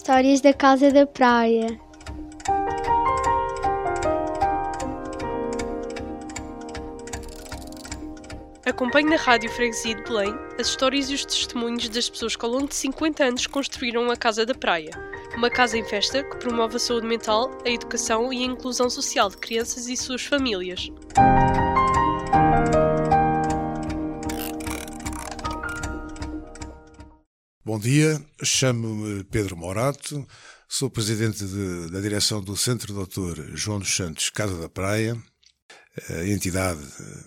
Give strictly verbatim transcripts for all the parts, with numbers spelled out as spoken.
Histórias da Casa da Praia. Acompanhe na Rádio Freguesia de Belém as histórias e os testemunhos das pessoas que ao longo de cinquenta anos construíram a Casa da Praia, uma casa em festa que promove a saúde mental, a educação e a inclusão social de crianças e suas famílias. Bom dia, chamo-me Pedro Morato, sou presidente de, da direção do Centro doutor João dos Santos Casa da Praia, a entidade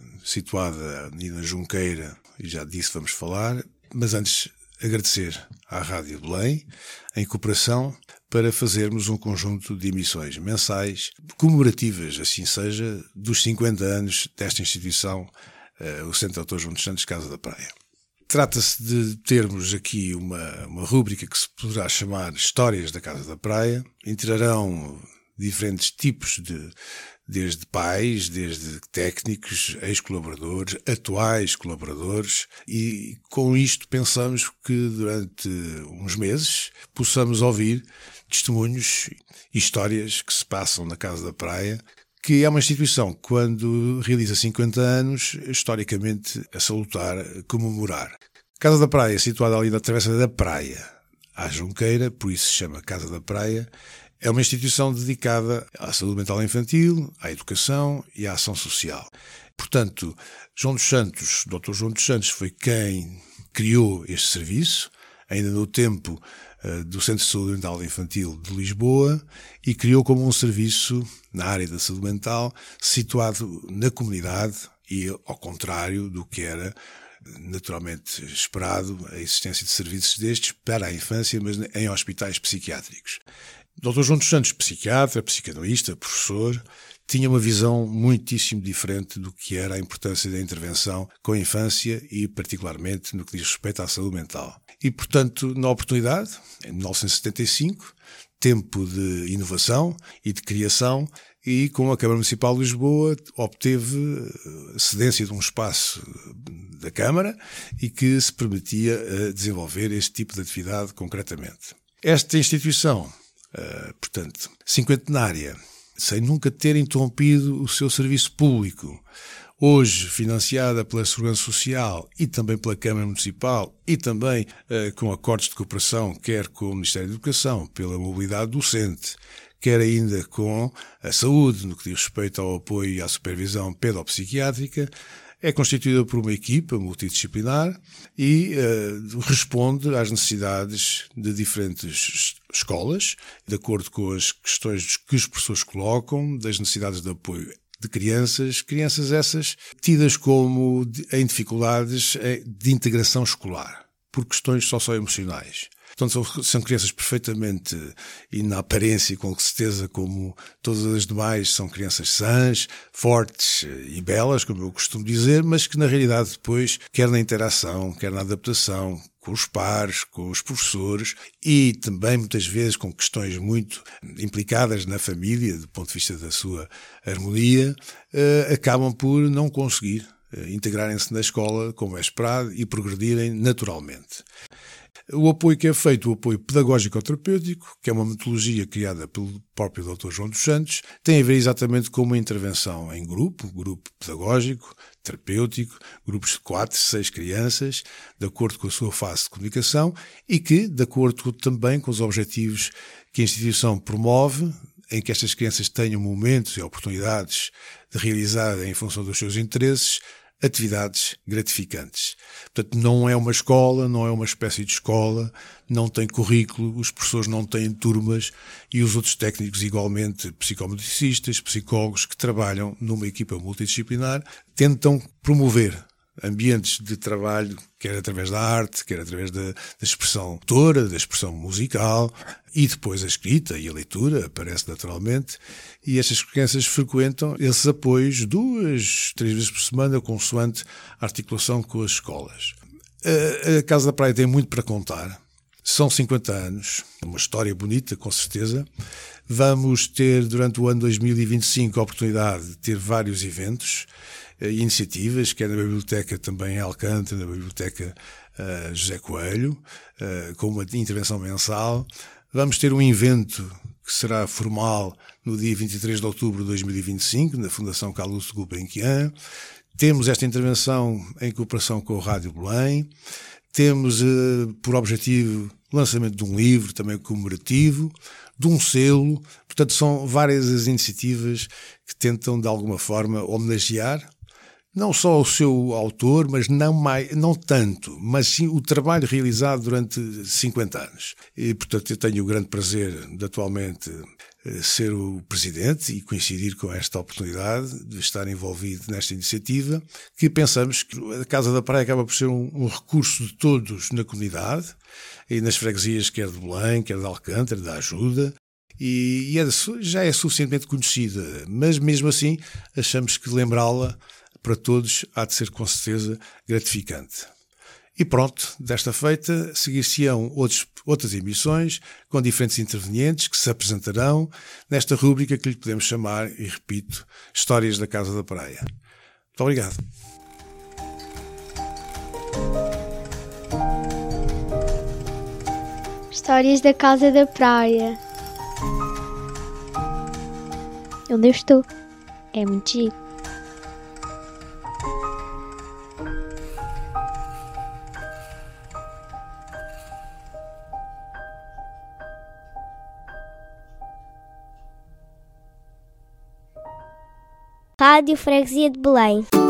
situada na Junqueira, e já disso vamos falar, mas antes agradecer à Rádio Belém em cooperação para fazermos um conjunto de emissões mensais comemorativas, assim seja, dos cinquenta anos desta instituição, o Centro doutor João dos Santos Casa da Praia. Trata-se de termos aqui uma, uma rúbrica que se poderá chamar Histórias da Casa da Praia. Integrarão diferentes tipos de, desde pais, desde técnicos, ex-colaboradores, atuais colaboradores, e com isto pensamos que durante uns meses possamos ouvir testemunhos e histórias que se passam na Casa da Praia, que é uma instituição que, quando realiza cinquenta anos, historicamente a salutar, comemorar. Casa da Praia, situada ali na travessa da Praia, à Junqueira, por isso se chama Casa da Praia, é uma instituição dedicada à saúde mental infantil, à educação e à ação social. Portanto, João dos Santos, doutor João dos Santos, foi quem criou este serviço, ainda no tempo uh, do Centro de Saúde Mental Infantil de Lisboa, e criou como um serviço na área da saúde mental, situado na comunidade e ao contrário do que era naturalmente esperado, a existência de serviços destes para a infância, mas em hospitais psiquiátricos. doutor João dos Santos, psiquiatra, psicanalista, professor, tinha uma visão muitíssimo diferente do que era a importância da intervenção com a infância e particularmente no que diz respeito à saúde mental. E, portanto, na oportunidade, em mil novecentos e setenta e cinco, tempo de inovação e de criação, e com a Câmara Municipal de Lisboa obteve cedência de um espaço da Câmara e que se permitia desenvolver este tipo de atividade concretamente. Esta instituição, portanto, cinquentenária, sem nunca ter interrompido o seu serviço público, hoje financiada pela Segurança Social e também pela Câmara Municipal e também uh, com acordos de cooperação, quer com o Ministério da Educação, pela mobilidade docente, quer ainda com a saúde, no que diz respeito ao apoio e à supervisão pedopsiquiátrica, é constituída por uma equipa multidisciplinar e uh, responde às necessidades de diferentes escolas, de acordo com as questões que os professores colocam, das necessidades de apoio de crianças, crianças essas tidas como em dificuldades de integração escolar, por questões socioemocionais. Portanto, são, são crianças perfeitamente, e na aparência com certeza como todas as demais, são crianças sãs, fortes e belas, como eu costumo dizer, mas que na realidade depois, quer na interação, quer na adaptação, com os pares, com os professores e também muitas vezes com questões muito implicadas na família, do ponto de vista da sua harmonia, eh, acabam por não conseguir eh, integrarem-se na escola como é esperado e progredirem naturalmente. O apoio que é feito, o apoio pedagógico-terapêutico, que é uma metodologia criada pelo próprio doutor João dos Santos, tem a ver exatamente com uma intervenção em grupo, grupo pedagógico, terapêutico, grupos de quatro, seis crianças, de acordo com a sua fase de comunicação e que, de acordo também com os objetivos que a instituição promove, em que estas crianças tenham momentos e oportunidades de realizar, em função dos seus interesses, atividades gratificantes. Portanto, não é uma escola, não é uma espécie de escola, não tem currículo, os professores não têm turmas e os outros técnicos igualmente, psicomedicistas, psicólogos que trabalham numa equipa multidisciplinar, tentam promover ambientes de trabalho, quer através da arte, quer através da, da expressão motora, da expressão musical, e depois a escrita e a leitura aparece naturalmente, e estas crianças frequentam esses apoios duas, três vezes por semana, consoante a articulação com as escolas. A, a Casa da Praia tem muito para contar. São cinquenta anos, uma história bonita, com certeza. Vamos ter, durante o ano dois mil e vinte e cinco, a oportunidade de ter vários eventos, iniciativas, quer na Biblioteca também em Alcântara, na Biblioteca uh, José Coelho, uh, com uma intervenção mensal, Vamos ter um evento que será formal no dia vinte e três de outubro de dois mil e vinte e cinco, na Fundação Calouste Gulbenkian. Temos esta intervenção em cooperação com o Rádio Belém. Temos uh, por objetivo o lançamento de um livro também comemorativo, de um selo. Portanto, são várias as iniciativas que tentam, de alguma forma, homenagear não só o seu autor, mas não, mais, não tanto, mas sim o trabalho realizado durante cinquenta anos. E, portanto, eu tenho o grande prazer de atualmente ser o presidente e coincidir com esta oportunidade de estar envolvido nesta iniciativa, que pensamos que a Casa da Praia acaba por ser um, um recurso de todos na comunidade e nas freguesias, quer de Belém, quer de Alcântara, da Ajuda, e, e é, já é suficientemente conhecida, mas mesmo assim achamos que lembrá-la para todos há de ser com certeza gratificante. E pronto, desta feita, seguir-se-ão outras emissões com diferentes intervenientes que se apresentarão nesta rúbrica que lhe podemos chamar, e repito, Histórias da Casa da Praia. Muito obrigado. Histórias da Casa da Praia. Onde eu estou. É muito giro. Rádio Freguesia de Belém.